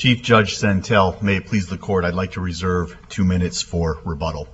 Chief Judge Santel, may it please the Court, I'd like to reserve 2 minutes for rebuttal.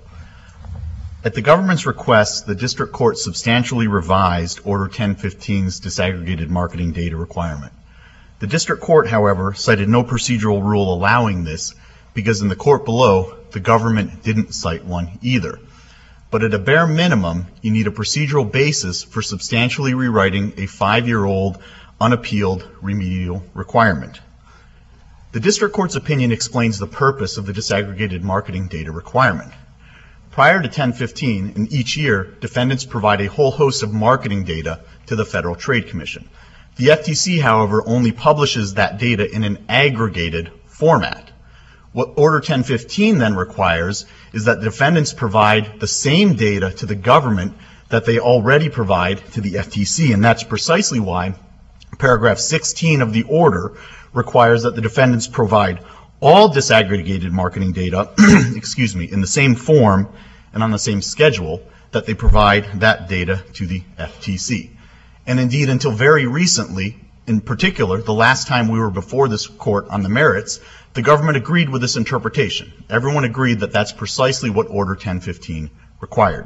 At the government's request, the District Court substantially revised Order 1015's disaggregated marketing data requirement. The District Court, however, cited no procedural rule allowing this because in the court below, the government didn't cite one either. But at a bare minimum, you need a procedural basis for substantially rewriting a 5-year-old unappealed remedial requirement. The District Court's opinion explains the purpose of the disaggregated marketing data requirement. Prior to 1015, in each year, defendants provide a whole host of marketing data to the Federal Trade Commission. The FTC, however, only publishes that data in an aggregated format. What Order 1015 then requires is that defendants provide the same data to the government that they already provide to the FTC, and that's precisely why paragraph 16 of the order requires that the defendants provide all disaggregated marketing data, in the same form and on the same schedule that they provide that data to the FTC. And indeed, until very recently, in particular, the last time we were before this court on the merits, the government agreed with this interpretation. Everyone agreed that that's precisely what Order 1015 required.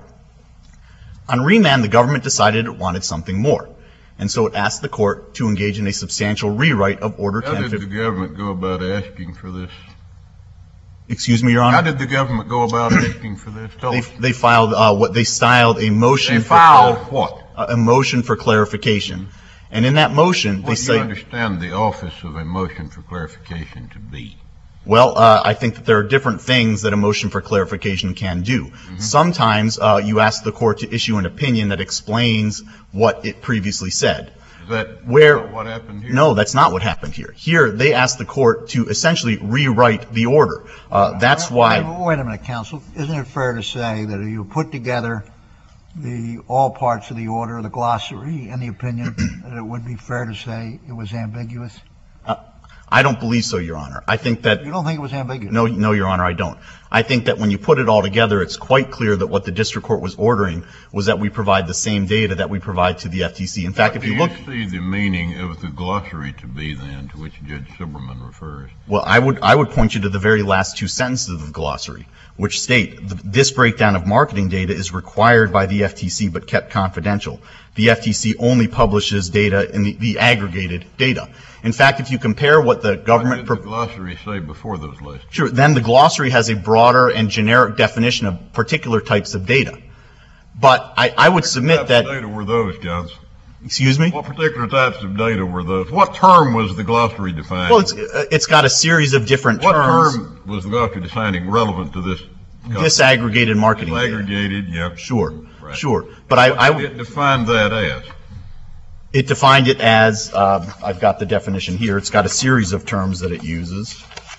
On remand, the government decided it wanted something more. And so it asked the court to engage in a substantial rewrite of Order 1015. How did the government go about asking for this? Excuse me, Your Honor? How did the government go about asking for this? They filed what they styled a motion. They filed what? A motion for clarification. And in that motion, they say. What do you understand the office of a motion for clarification to be? Well, I think that there are different things that a motion for clarification can do. Mm-hmm. Sometimes you ask the court to issue an opinion that explains what it previously said. Is that what happened here? No, that's not what happened here. Here, they asked the court to essentially rewrite the order. That's why. Wait a minute, counsel. Isn't it fair to say that if you put together all parts of the order, the glossary, and the opinion, that it would be fair to say it was ambiguous? I don't believe so, Your Honor. I think that. You don't think it was ambiguous? No, Your Honor, I don't. I think that when you put it all together, it's quite clear that what the district court was ordering was that we provide the same data that we provide to the FTC. In fact, if you look. What do you see the meaning of the glossary to be then, to which Judge Silberman refers? Well, I would point you to the very last two sentences of the glossary, which state this breakdown of marketing data is required by the FTC but kept confidential. The FTC only publishes data in the aggregated data. In fact, if you compare what the government. What did the glossary say before those lists? Sure. Then the glossary has a broader and generic definition of particular types of data. But I would submit that. What types of data were those, Johnson? Excuse me? What particular types of data were those? What term was the glossary defining? Well, it's got a series of different terms. What term was the glossary defining relevant to this? Disaggregated marketing data. Disaggregated, yeah. Sure. Right. Sure. But what did it define that as? It defined it as, I've got the definition here, it's got a series of terms that it uses.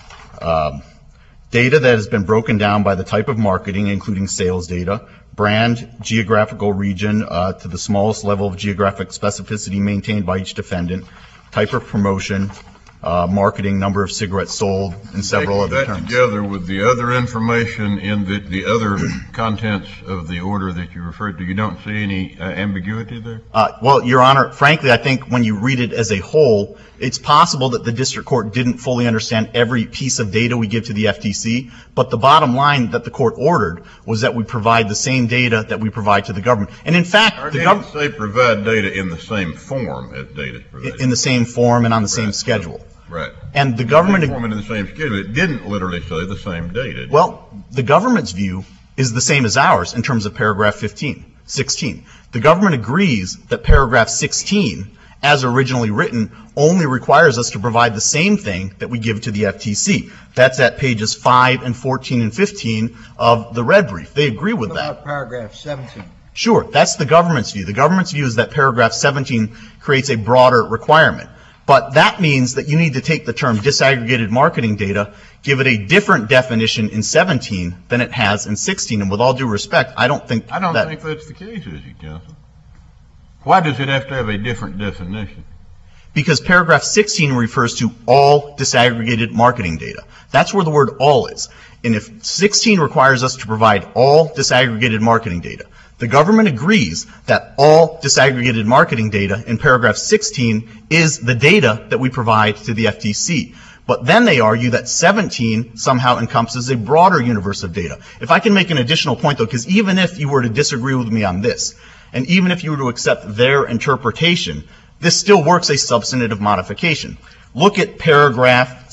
Data that has been broken down by the type of marketing, including sales data, brand, geographical region, to the smallest level of geographic specificity maintained by each defendant, type of promotion, marketing, number of cigarettes sold, and several other terms. That together with the other information in the other contents of the order that you referred to, you don't see any ambiguity there? Well, Your Honor, frankly, I think when you read it as a whole, it's possible that the district court didn't fully understand every piece of data we give to the FTC, but the bottom line that the court ordered was that we provide the same data that we provide to the government. And in fact, the government say provide data in the same form as data is provided. In the same form and on the same schedule. Right. And the government. In the same schedule. It didn't literally say the same data. Well, the government's view is the same as ours in terms of paragraph 16. The government agrees that paragraph 16, as originally written, only requires us to provide the same thing that we give to the FTC. That's at pages 5 and 14 and 15 of the red brief. They agree with that. What about paragraph 17? Sure. That's the government's view. The government's view is that paragraph 17 creates a broader requirement. But that means that you need to take the term disaggregated marketing data, give it a different definition in 17 than it has in 16. And with all due respect, I don't think that's the case, is it, counsel? Why does it have to have a different definition? Because paragraph 16 refers to all disaggregated marketing data. That's where the word all is. And if 16 requires us to provide all disaggregated marketing data, the government agrees that all disaggregated marketing data in paragraph 16 is the data that we provide to the FTC. But then they argue that 17 somehow encompasses a broader universe of data. If I can make an additional point, though, because even if you were to disagree with me on this, and even if you were to accept their interpretation, this still works a substantive modification. Look at paragraph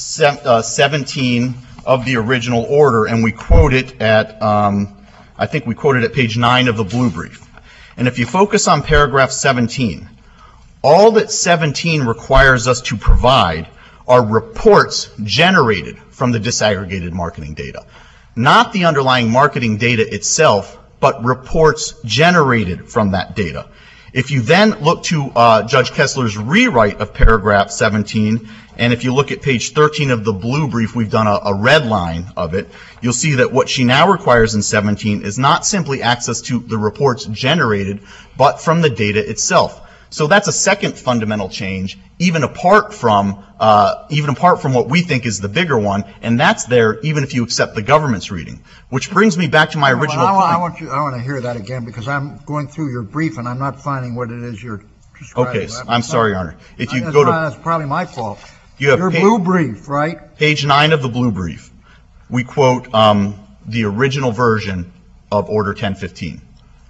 17 of the original order, and we quote it at, I think we quoted at page 9 of the blue brief. And if you focus on paragraph 17, all that 17 requires us to provide are reports generated from the disaggregated marketing data. Not the underlying marketing data itself, but reports generated from that data. If you then look to Judge Kessler's rewrite of paragraph 17, and if you look at page 13 of the blue brief, we've done a red line of it, you'll see that what she now requires in 17 is not simply access to the reports generated, but from the data itself. So that's a second fundamental change, even apart from what we think is the bigger one, and that's there even if you accept the government's reading. Which brings me back to my original point. I want to hear that again, because I'm going through your brief and I'm not finding what it is you're describing. Okay, I'm sorry, Your Honor. If you that's probably my fault. Your blue brief, right? Page 9 of the blue brief. We quote the original version of Order 1015.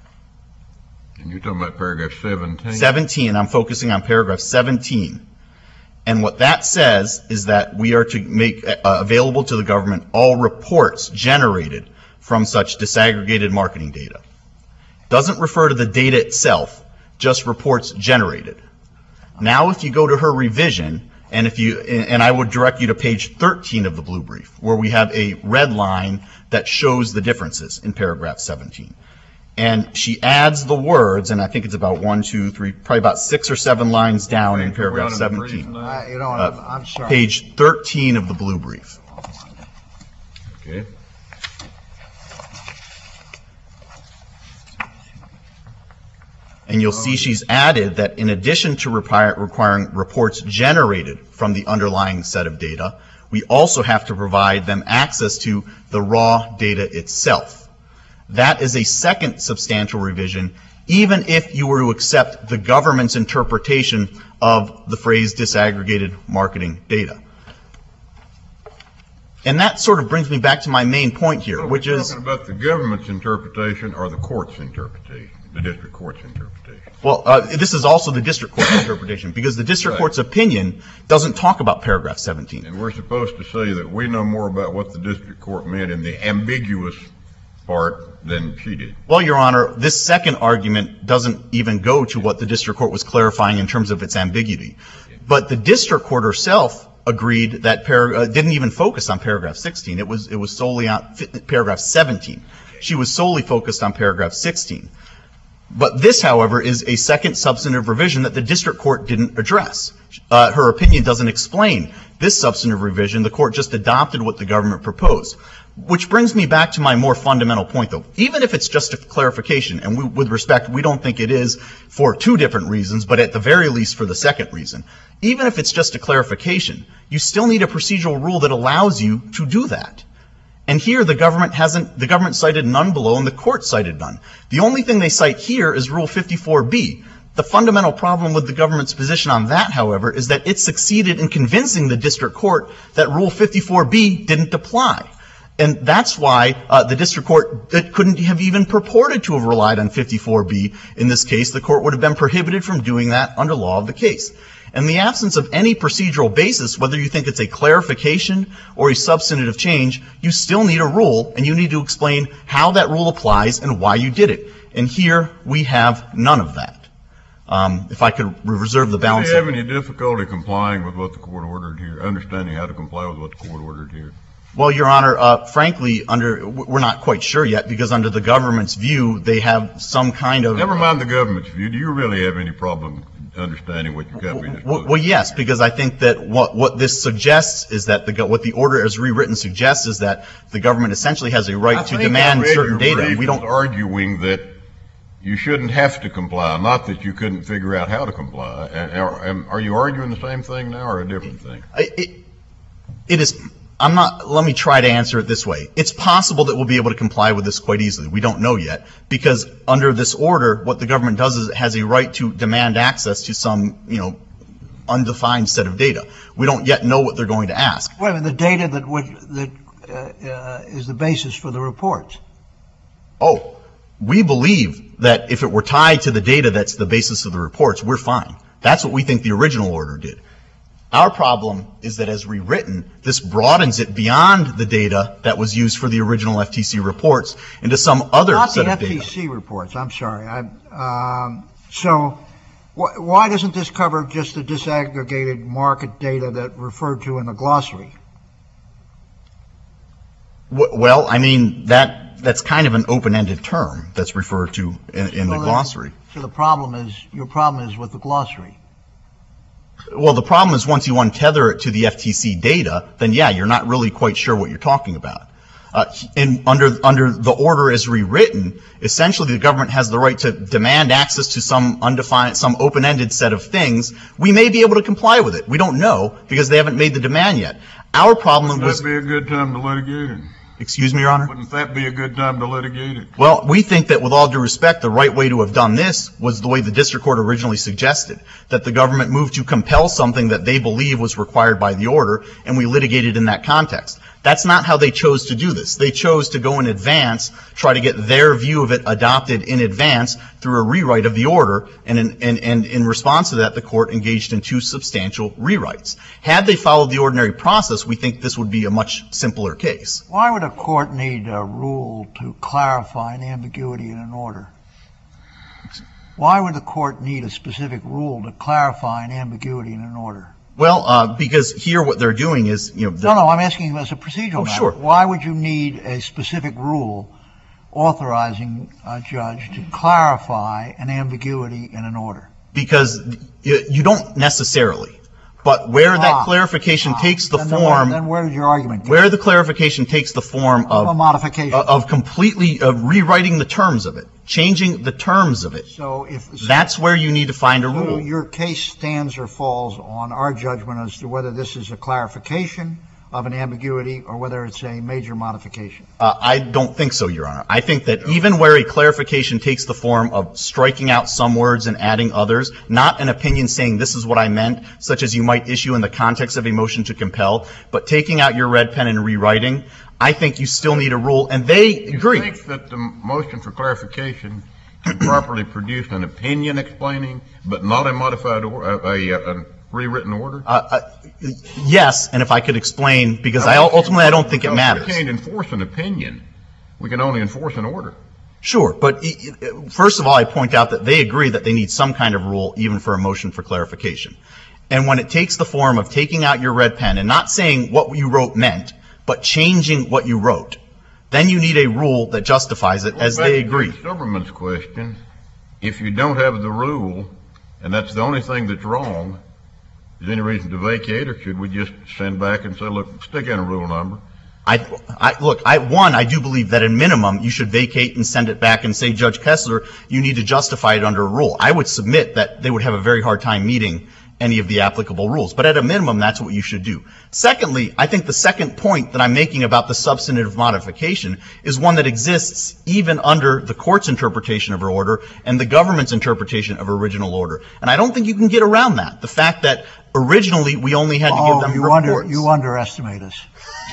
And you're talking about paragraph 17? 17. I'm focusing on paragraph 17. And what that says is that we are to make available to the government all reports generated from such disaggregated marketing data. Doesn't refer to the data itself, just reports generated. Now if you go to her revision, and I would direct you to page 13 of the blue brief, where we have a red line that shows the differences in paragraph 17. And she adds the words, and I think it's about 1, 2, 3, probably about 6 or 7 lines down in paragraph 17. I'm sorry. Page 13 of the blue brief. Okay. And you'll see she's added that in addition to requiring reports generated from the underlying set of data, we also have to provide them access to the raw data itself. That is a second substantial revision, even if you were to accept the government's interpretation of the phrase disaggregated marketing data. And that sort of brings me back to my main point here, which is... Are we talking about the government's interpretation or the court's interpretation, the district court's interpretation? Well, this is also the district court's interpretation, because the district court's opinion doesn't talk about paragraph 17. And we're supposed to say that we know more about what the district court meant in the ambiguous part than she did. Well, Your Honor, this second argument doesn't even go to what the district court was clarifying in terms of its ambiguity. But the district court herself agreed that didn't even focus on paragraph 16. It was solely on paragraph 17. She was solely focused on paragraph 16. But this, however, is a second substantive revision that the district court didn't address. Her opinion doesn't explain this substantive revision. The court just adopted what the government proposed. Which brings me back to my more fundamental point, though. Even if it's just a clarification, and with respect, we don't think it is for 2 different reasons, but at the very least for the second reason. Even if it's just a clarification, you still need a procedural rule that allows you to do that. And here the government cited none below and the court cited none. The only thing they cite here is Rule 54B. The fundamental problem with the government's position on that, however, is that it succeeded in convincing the district court that Rule 54B didn't apply. And that's why the district court couldn't have even purported to have relied on 54B in this case. The court would have been prohibited from doing that under law of the case. In the absence of any procedural basis, whether you think it's a clarification or a substantive change, you still need a rule, and you need to explain how that rule applies and why you did it. And here we have none of that. If I could reserve the balance. Do you have any difficulty complying with what the court ordered here, understanding how to comply with what the court ordered here? Well, Your Honor, frankly, we're not quite sure yet, because under the government's view, they have some kind of... Never mind the government's view. Do you really have any problem understanding what your government is doing? Well, yes, because I think that what this suggests is that what the order as rewritten suggests is that the government essentially has a right to demand certain data. We don't arguing that you shouldn't have to comply, not that you couldn't figure out how to comply. Are you arguing the same thing now or a different thing? It is... let me try to answer it this way. It's possible that we'll be able to comply with this quite easily. We don't know yet, because under this order, what the government does is it has a right to demand access to some, undefined set of data. We don't yet know what they're going to ask. Wait a minute, the data that is the basis for the reports. Oh, we believe that if it were tied to the data that's the basis of the reports, we're fine. That's what we think the original order did. Our problem is that as rewritten, this broadens it beyond the data that was used for the original FTC reports into some other set of data. Not the FTC reports, I'm sorry. So why doesn't this cover just the disaggregated market data that referred to in the glossary? Well, I mean, that's kind of an open-ended term that's referred to in the glossary. So your problem is with the glossary. Well, the problem is once you untether it to the FTC data, then yeah, you're not really quite sure what you're talking about. Under the order as rewritten, essentially the government has the right to demand access to some undefined, some open-ended set of things. We may be able to comply with it. We don't know because they haven't made the demand yet. Our problem was... Wouldn't that be a good time to litigate it? Excuse me, Your Honor? Wouldn't that be a good time to litigate it? Well, we think that with all due respect, the right way to have done this was the way the district court originally suggested, that the government moved to compel something that they believe was required by the order, and we litigated in that context. That's not how they chose to do this. They chose to go in advance, try to get their view of it adopted in advance through a rewrite of the order, and in response to that, the court engaged in 2 substantial rewrites. Had they followed the ordinary process, we think this would be a much simpler case. Why would a court need a rule to clarify an ambiguity in an order? Why would the court need a specific rule to clarify an ambiguity in an order? Well, because here what they're doing is, you know... No, I'm asking you as a procedural matter. Sure. Why would you need a specific rule authorizing a judge to clarify an ambiguity in an order? Because you don't necessarily. But where that clarification takes the form... Then where's your argument? Where the clarification takes the form of... A modification. Of completely rewriting the terms of it, changing the terms of it. So that's where you need to find a rule. So your case stands or falls on our judgment as to whether this is a clarification of an ambiguity or whether it's a major modification. I don't think so, Your Honor. I think that even where a clarification takes the form of striking out some words and adding others, not an opinion saying this is what I meant, such as you might issue in the context of a motion to compel, but taking out your red pen and rewriting, I think you still need a rule, and they agree. You think that the motion for clarification should properly produce an opinion explaining, but not a modified or a rewritten order? Yes, and if I could explain, because ultimately I don't think it matters. We can't enforce an opinion. We can only enforce an order. Sure, but first of all, I point out that they agree that they need some kind of rule even for a motion for clarification. And when it takes the form of taking out your red pen and not saying what you wrote meant, but changing what you wrote, then you need a rule that justifies it, as they agree. Back to Silverman's question, if you don't have the rule, and that's the only thing that's wrong, is there any reason to vacate, or should we just send back and say, look, stick in a rule number? I do believe that at minimum you should vacate and send it back and say, Judge Kessler, you need to justify it under a rule. I would submit that they would have a very hard time meeting any of the applicable rules. But at a minimum, that's what you should do. Secondly, I think the second point that I'm making about the substantive modification is one that exists even under the court's interpretation of an order and the government's interpretation of original order. And I don't think you can get around that. The fact that originally we only had to give them reports. You underestimate us.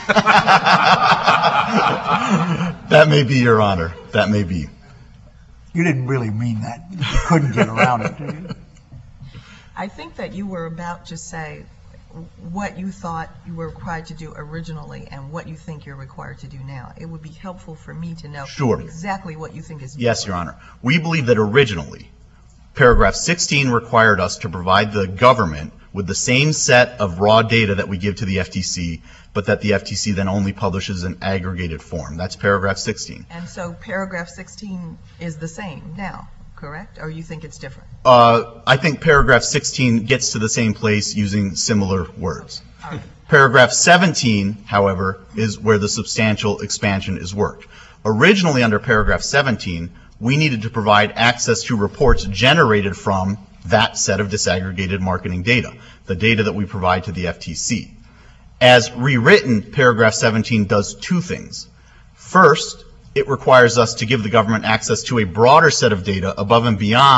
That may be, Your Honor. That may be. You didn't really mean that. You couldn't get around it, did you? I think that you were about to say what you thought you were required to do originally and what you think you're required to do now. It would be helpful for me to know exactly what you think is different. Yes, Your Honor. We believe that originally, paragraph 16 required us to provide the government with the same set of raw data that we give to the FTC, but that the FTC then only publishes an aggregated form. That's paragraph 16. And so paragraph 16 is the same now, correct? Or you think it's different? I think paragraph 16 gets to the same place using similar words. Right. Paragraph 17, however, is where the substantial expansion is worked. Originally under paragraph 17, we needed to provide access to reports generated from that set of disaggregated marketing data, the data that we provide to the FTC. As rewritten, paragraph 17 does 2 things. First, it requires us to give the government access to a broader set of data above and beyond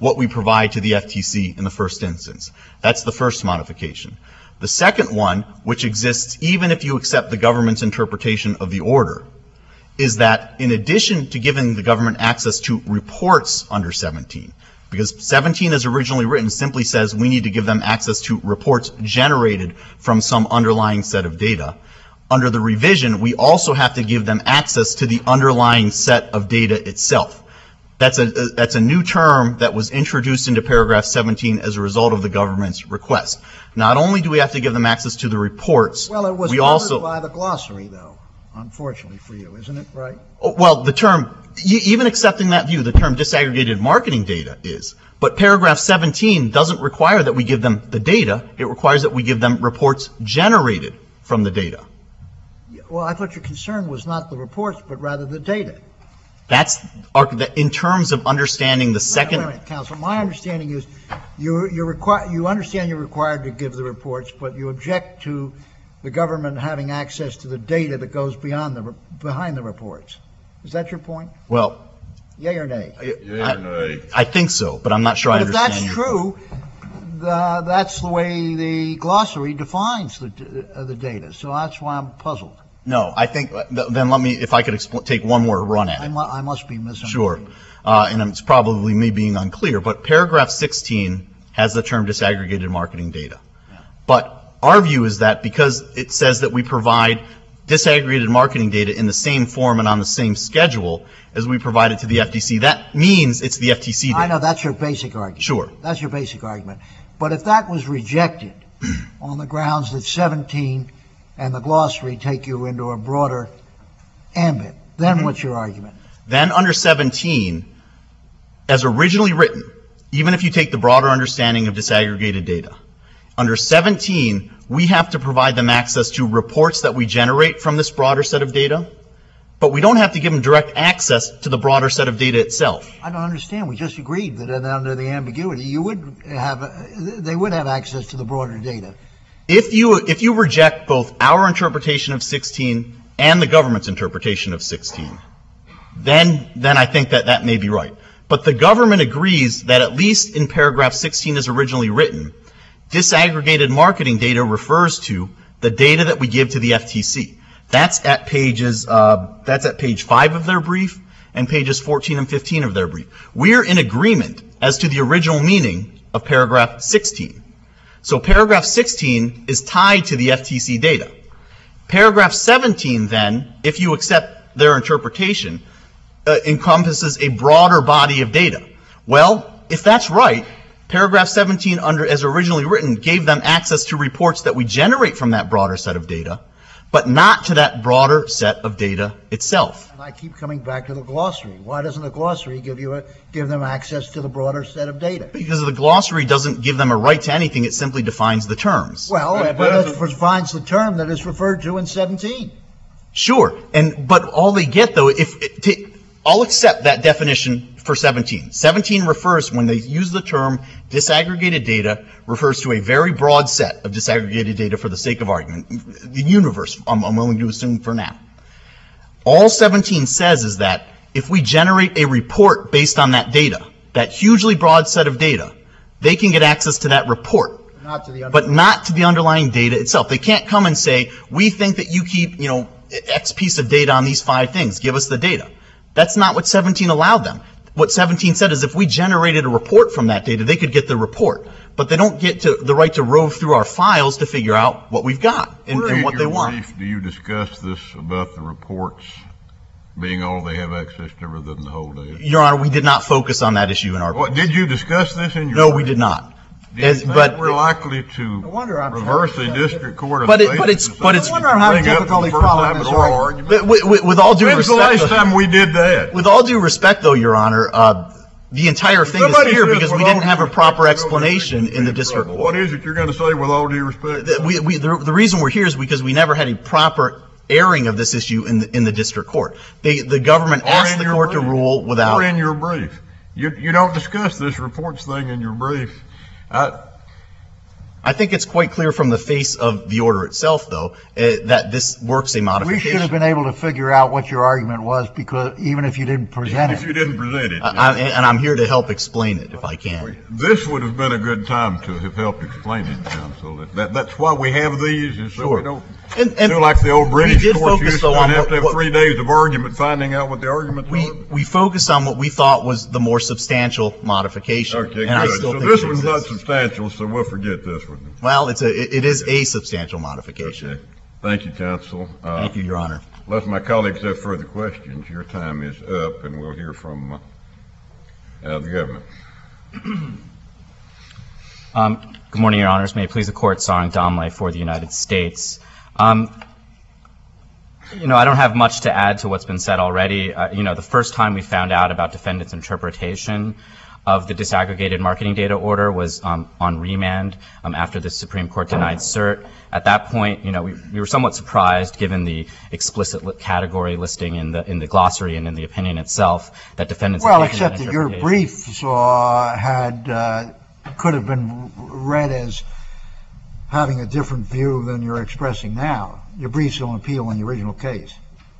what we provide to the FTC in the first instance. That's the first modification. The second one, which exists even if you accept the government's interpretation of the order, is that in addition to giving the government access to reports under 17, because 17 as originally written simply says we need to give them access to reports generated from some underlying set of data. Under the revision, we also have to give them access to the underlying set of data itself. That's a new term that was introduced into paragraph 17 as a result of the government's request. Not only do we have to give them access to the reports, well, it was we covered also by the glossary, though, unfortunately for you, isn't it, right? Well, the term, even accepting that view, the term disaggregated marketing data is. But paragraph 17 doesn't require that we give them the data. It requires that we give them reports generated from the data. Well, I thought your concern was not the reports, but rather the data. That's in terms of understanding the second. Wait a minute, counsel. My understanding is you understand you're required to give the reports, but you object to the government having access to the data that goes behind the reports. Is that your point? Well, yay or nay? Yeah, nay. I think so, but I'm not sure I But if understand. that's true, that's the way the glossary defines the data. So that's why I'm puzzled. No, I think, then let me, if I could take one more run at it. I must be misunderstanding. Sure. And it's probably me being unclear, but paragraph 16 has the term disaggregated marketing data. Yeah. But our view is that because it says that we provide disaggregated marketing data in the same form and on the same schedule as we provide it to the FTC, that means it's the FTC data. I know, that's your basic argument. Sure. That's your basic argument. But if that was rejected on the grounds that 17 and the glossary take you into a broader ambit, then what's your argument? Then under 17, as originally written, even if you take the broader understanding of disaggregated data, under 17, we have to provide them access to reports that we generate from this broader set of data, but we don't have to give them direct access to the broader set of data itself. I don't understand. We just agreed that under the ambiguity, they would have access to the broader data. If you reject both our interpretation of 16 and the government's interpretation of 16, then I think that may be right. But the government agrees that at least in paragraph 16 as originally written, disaggregated marketing data refers to the data that we give to the FTC. That's at page 5 of their brief and pages 14 and 15 of their brief. We're in agreement as to the original meaning of paragraph 16. So paragraph 16 is tied to the FTC data. Paragraph 17 then, if you accept their interpretation, encompasses a broader body of data. Well, if that's right, paragraph 17 as originally written gave them access to reports that we generate from that broader set of data, but not to that broader set of data itself. And I keep coming back to the glossary. Why doesn't the glossary give them access to the broader set of data? Because the glossary doesn't give them a right to anything, it simply defines the terms. Well, but it defines the term that is referred to in 17. Sure, but all they get though, I'll accept that definition for 17. 17 refers, when they use the term disaggregated data, refers to a very broad set of disaggregated data for the sake of argument. The universe, I'm willing to assume for now. All 17 says is that if we generate a report based on that data, that hugely broad set of data, they can get access to that report. But not to the underlying data itself. They can't come and say, we think that you keep, X piece of data on these 5 things. Give us the data. That's not what 17 allowed them. What 17 said is if we generated a report from that data, they could get the report. But they don't get the right to rove through our files to figure out what we've got and what they want. Brief, do you discuss this about the reports being all they have access to rather than the whole data? Your Honor, we did not focus on that issue in our brief. Did you discuss this in your No, we did not. But we're likely to reverse the district court. But it's. I wonder I'm having difficulty following this argument. With all due respect. When's the last time we did that? With all due respect, though, Your Honor, the entire thing is here because we didn't have a proper explanation in the district court. What is it you're going to say with all due respect? The reason we're here is because we never had a proper airing of this issue in the district court. The government asked the court to rule without. Or in your brief. You don't discuss this reports thing in your brief. I think it's quite clear from the face of the order itself, though, that this works a modification. We should have been able to figure out what your argument was, because even if you didn't present it. If you didn't present it. And I'm here to help explain it, if I can. This would have been a good time to have helped explain it, counsel. That's why we have these, is so we don't feel like the old British courts used to have 3 days of argument finding out what the arguments were. We focused on what we thought was the more substantial modification. Okay, and good. So this one's not substantial, so we'll forget this one. Well, it is a substantial modification. Okay. Thank you, counsel. Thank you, Your Honor. Unless my colleagues have further questions, your time is up, and we'll hear from the government. Good morning, Your Honors. May it please the Court, Sarang Damle for the United States. I don't have much to add to what's been said already. The first time we found out about defendants' interpretation of the disaggregated marketing data order was on remand after the Supreme Court denied cert. At that point, we were somewhat surprised, given the explicit category listing in the glossary and in the opinion itself, that defendants. Well, except that your brief could have been read as having a different view than you're expressing now. Your briefs don't appeal in the original case.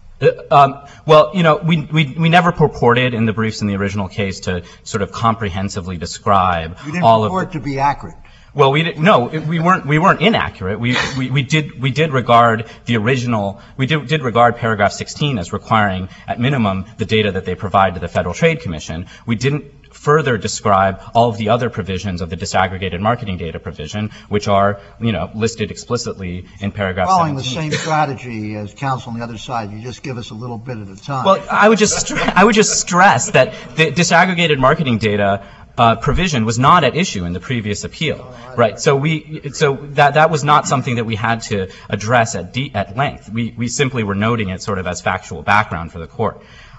Well, we never purported in the briefs in the original case to sort of comprehensively describe you didn't all purport to be accurate. Well, we weren't inaccurate. We did regard the original. We did regard paragraph 16 as requiring, at minimum, the data that they provide to the Federal Trade Commission. We didn't further describe all of the other provisions of the disaggregated marketing data provision, which are, listed explicitly in paragraph 17. Following the same strategy as counsel on the other side, you just give us a little bit at a time. Well, I would just stress that the disaggregated marketing data provision was not at issue in the previous appeal, right? So that was not something that we had to address at length. We simply were noting it sort of as factual background for the court.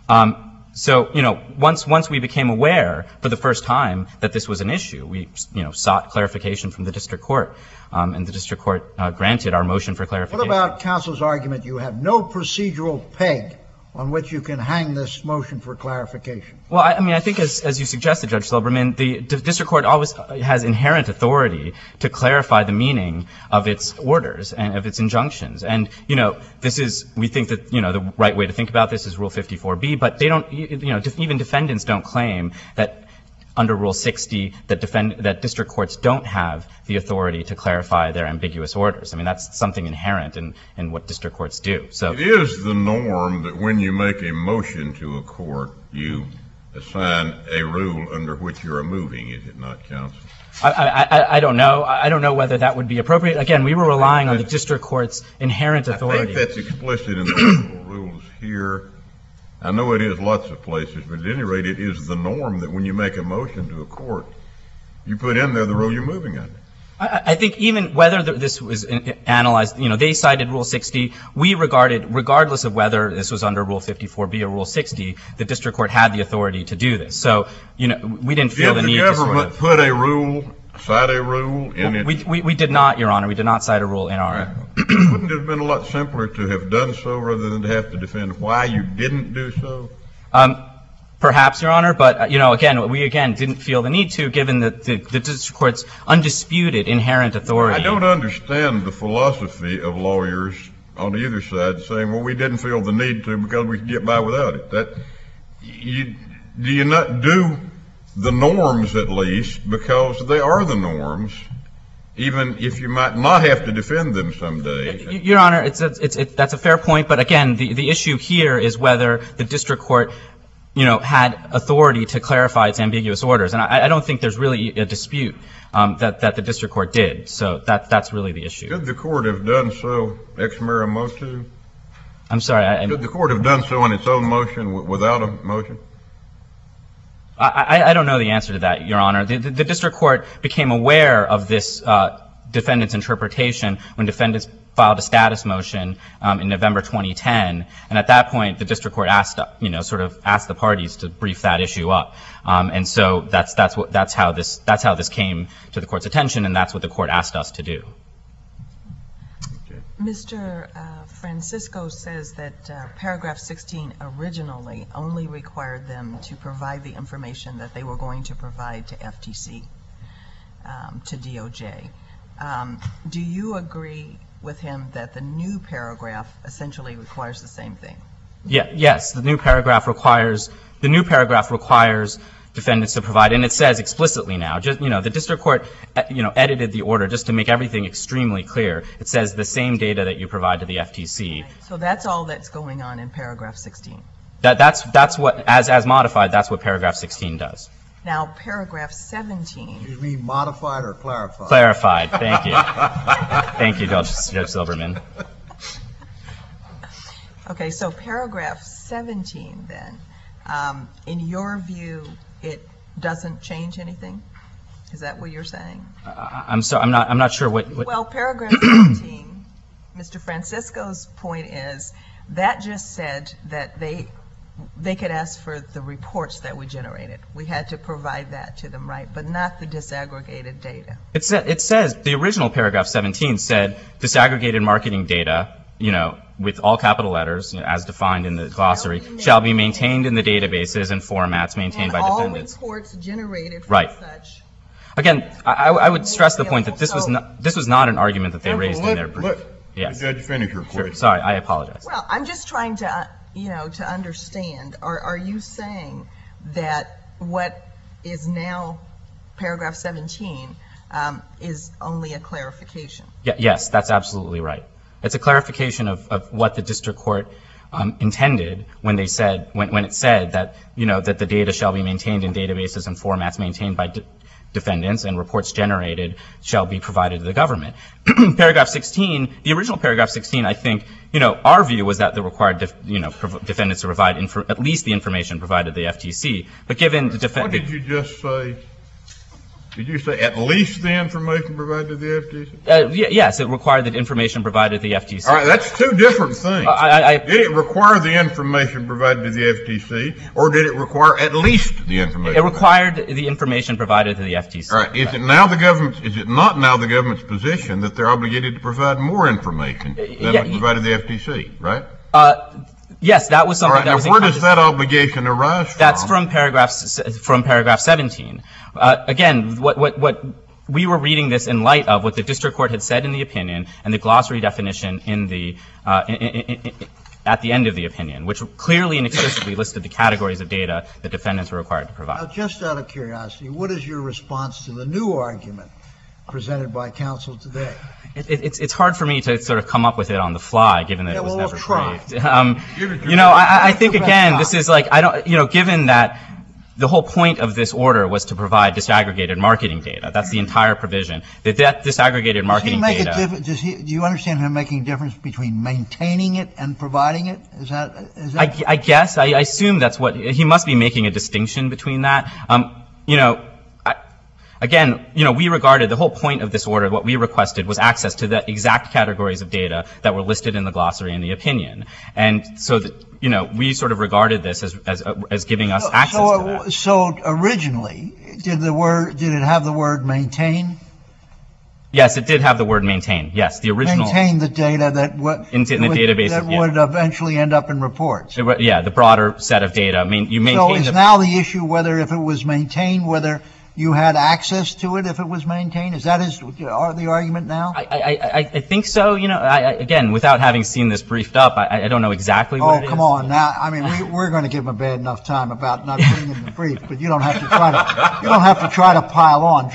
So, once we became aware for the first time that this was an issue, we, sought clarification from the district court, and the district court granted our motion for clarification. What about counsel's argument you have no procedural peg on which you can hang this motion for clarification? Well, I think as you suggested, Judge Silberman, the district court always has inherent authority to clarify the meaning of its orders and of its injunctions. And, we think that, the right way to think about this is Rule 54B, but they don't, even defendants don't claim that under Rule 60 that district courts don't have the authority to clarify their ambiguous orders. I mean, that's something inherent in what district courts do. So it is the norm that when you make a motion to a court, you assign a rule under which you are moving, is it not, counsel? I don't know. I don't know whether that would be appropriate. Again, we were relying on the district court's inherent authority. I think that's explicit in the local rules here. I know it is lots of places, but at any rate, it is the norm that when you make a motion to a court, you put in there the rule you're moving under. I think even whether this was analyzed, they cited Rule 60. We regarded, regardless of whether this was under Rule 54B or Rule 60, the district court had the authority to do this. So, we didn't feel the need to sort of. Did the government put a rule, cite a rule in it? We did not, Your Honor. We did not cite a rule in our. Wouldn't it have been a lot simpler to have done so rather than to have to defend why you didn't do so? Perhaps, Your Honor, but, we didn't feel the need to, given the district court's undisputed inherent authority. I don't understand the philosophy of lawyers on either side saying, well, we didn't feel the need to because we could get by without it. Do you not do the norms at least because they are the norms, even if you might not have to defend them someday? Your Honor, that's a fair point, but again, the issue here is whether the district court had authority to clarify its ambiguous orders. And I don't think there's really a dispute that the district court did. So that's really the issue. Could the court have done so ex mero motu? I'm sorry. Could the court have done so on its own motion without a motion? I don't know the answer to that, Your Honor. The district court became aware of this defendant's interpretation when defendants filed a status motion in November 2010, and at that point the district court asked the parties to brief that issue up, and so that's how this came to the court's attention, and that's what the court asked us to do. Mr. Francisco says that paragraph 16 originally only required them to provide the information that they were going to provide to FTC, to DOJ. do you agree with him that the new paragraph essentially requires the same thing? Yes, the new paragraph requires defendants to provide, and it says explicitly now, just, the district court, edited the order just to make everything extremely clear. It says the same data that you provide to the FTC. Right. So that's all that's going on in paragraph 16. That's what, as modified, that's what paragraph 16 does. Now, paragraph 17. You mean modified or clarified? Clarified. Thank you. Thank you, Judge Silverman. Okay, so paragraph 17 then, in your view, it doesn't change anything? Is that what you're saying? I'm not sure what. Well, paragraph 17, Mr. Francisco's point is that just said that they could ask for the reports that we generated. We had to provide that to them, right? But not the disaggregated data. It says, the original paragraph 17 said disaggregated marketing data, with all capital letters, as defined in the glossary, shall be maintained in the databases and formats maintained by defendants. All reports generated from right. such. Again, I would stress the point that this was not an argument that they raised in their brief. Yes. Judge, finish your question. Sure. Sorry, I apologize. Well, I'm just trying to, to understand. Are you saying that what is now paragraph 17 is only a clarification? Yes, that's absolutely right. It's a clarification of what the district court intended when they said, when it said that, that the data shall be maintained in databases and formats maintained by defendants and reports generated shall be provided to the government. Paragraph 16, the original paragraph 16, I think, our view was that the required, defendants to provide at least the information provided to the FTC. But given the defendant. What did you just say? Did you say at least the information provided to the FTC? Yes, it required the information provided to the FTC. All right, that's two different things. Did it require the information provided to the FTC, or did it require at least the information? It required the information provided to the FTC. All right. Is it not now the government's position that they're obligated to provide more information than was provided to the FTC, right? Yes, that was something that was. Now, where does that obligation arise from? That's from paragraph 17. Again, what we were reading this in light of what the district court had said in the opinion and the glossary definition in the at the end of the opinion, which clearly and explicitly listed the categories of data that defendants were required to provide. Now, just out of curiosity, what is your response to the new argument presented by counsel today? It's hard for me to sort of come up with it on the fly, given that it was never briefed. We'll I think again, this is like given that the whole point of this order was to provide disaggregated marketing data. That's the entire provision. That disaggregated marketing data. Do you understand him making a difference between maintaining it and providing it? Is that? I guess. I assume that's what he must be making a distinction between that. Again, we regarded the whole point of this order, what we requested was access to the exact categories of data that were listed in the glossary in the opinion. And so that, we sort of regarded this as giving us access to that. So originally, did it have the word maintain? Yes, it did have the word maintain. Yes, the original. Maintain the data that in the database that would eventually end up in reports. Yeah, the broader set of data. You maintain. So is now the issue whether if it was maintained, whether you had access to it if it was maintained? Is that the argument now? I think so. Again, without having seen this briefed up, I don't know exactly what it is. Oh, come on. Now, we're going to give him a bad enough time about not putting it in the brief, but you don't have to try to pile on.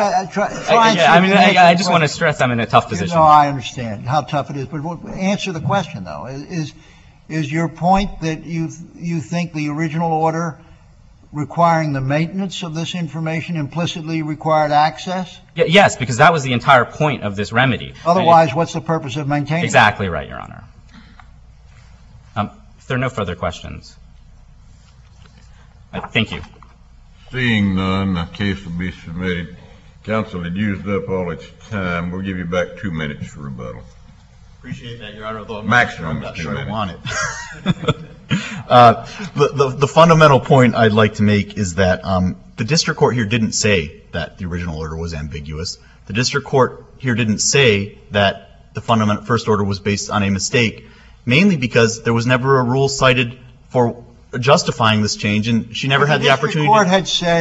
I just want to stress I'm in a tough position. No, I understand how tough it is, but answer the question though. Is your point that you think the original order requiring the maintenance of this information implicitly required access? Yes, because that was the entire point of this remedy. Otherwise, what's the purpose of maintaining it? Exactly right, Your Honor. If there are no further questions, thank you. Seeing none, the case will be submitted. Counsel had used up all its time. We'll give you back 2 minutes for rebuttal. Appreciate that, Your Honor. Although maximum I'm not sure 2 I minutes. want it. The fundamental point I'd like to make is that the district court here didn't say that the original order was ambiguous. The district court here didn't say that the fundamental first order was based on a mistake, mainly because there was never a rule cited for justifying this change, and she never had the opportunity. The district court had said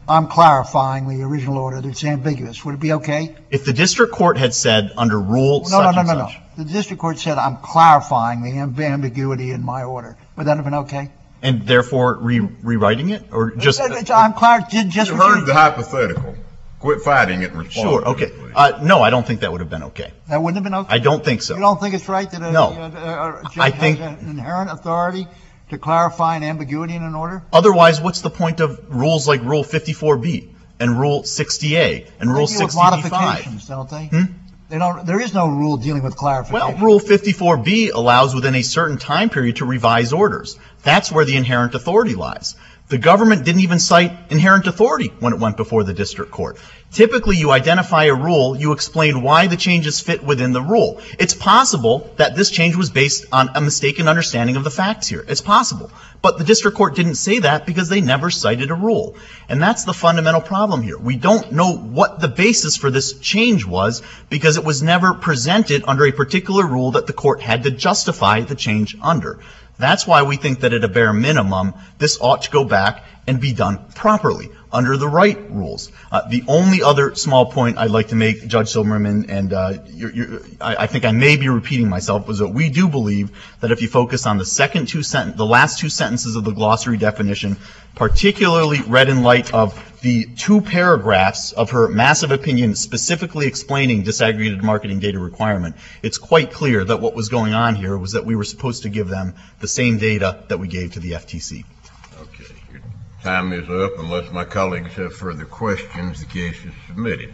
I'm clarifying the original order that's ambiguous. Would it be okay? If the district court had said under rule No. such and such. The district court said, I'm clarifying the ambiguity in my order. Would that have been okay? And therefore rewriting it, or just? I'm just. You heard the hypothetical. Quit fighting it and respond. Sure, to okay. it, please. No, I don't think that would have been okay. That wouldn't have been okay? I don't think so. You don't think it's right that No. a I judge think- has an inherent authority to clarify an ambiguity in an order? Otherwise, what's the point of rules like Rule 54B and Rule 60A and Rule They deal with 60B5? modifications, don't they? They don't. There is no rule dealing with clarification. Well, Rule 54B allows within a certain time period to revise orders. That's where the inherent authority lies. The government didn't even cite inherent authority when it went before the district court. Typically, you identify a rule, you explain why the changes fit within the rule. It's possible that this change was based on a mistaken understanding of the facts here. It's possible. But the district court didn't say that because they never cited a rule. And that's the fundamental problem here. We don't know what the basis for this change was because it was never presented under a particular rule that the court had to justify the change under. That's why we think that at a bare minimum, this ought to go back and be done properly under the right rules. The only other small point I'd like to make, Judge Silberman, and I think I may be repeating myself, was that we do believe that if you focus on the last two sentences of the glossary definition, particularly read in light of the 2 paragraphs of her massive opinion specifically explaining disaggregated marketing data requirement, it's quite clear that what was going on here was that we were supposed to give them the same data that we gave to the FTC. Okay. Your time is up. Unless my colleagues have further questions, the case is submitted.